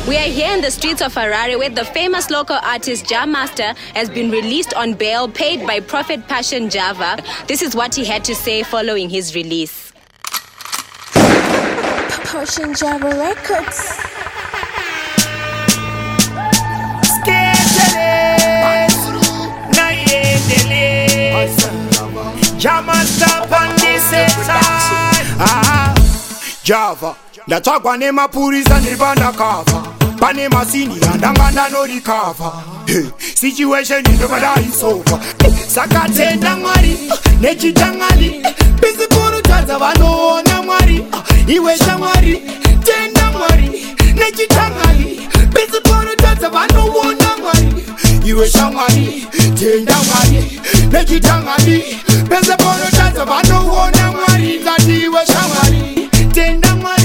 We are here in the streets of Harare where the famous local artist Jamaster has been released on bail paid by Prophet Passion Java. This is what he had to say following his release. Passion Java Records. Jamaster on this side. Java, ndatagwa nemapurisa nibana kava. Pane masini andangana no recover. Situation is over. Sakatenda mwari, nechitangali. Biziburu taza vanoona mwari. Iwe shamwari, tenda mwari. Nechitangali. Biziburu taza vanoona mwari. Iwe shamwari, tenda mwari. Nechitangali. Biziburu taza vanoona mwari. Zati iwe shamwari.